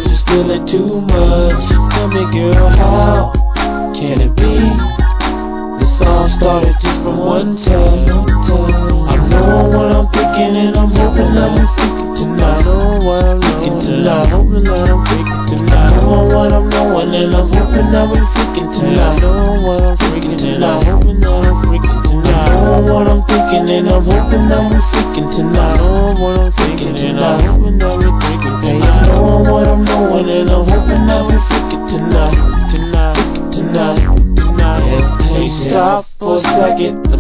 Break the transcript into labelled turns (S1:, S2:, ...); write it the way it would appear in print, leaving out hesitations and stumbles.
S1: I'm just feeling too much. Tell me, girl, how can it be? This all started just from one touch. I'm knowing what I'm thinking, and I'm hoping that I'm freaking tonight. Hoping that I'm freaking tonight. Knowing what I'm knowing, and I'm hoping that I'm freaking tonight. Knowing what I'm freaking tonight. Hoping that I'm freaking tonight. Knowing what I'm thinking, and I'm hoping that we're freaking tonight. Knowing what I'm thinking, and I'm hoping that we're freaking tonight. Knowing what I'm knowing, and I'm hoping that we're freaking tonight. Tonight. Hey, stop for a second.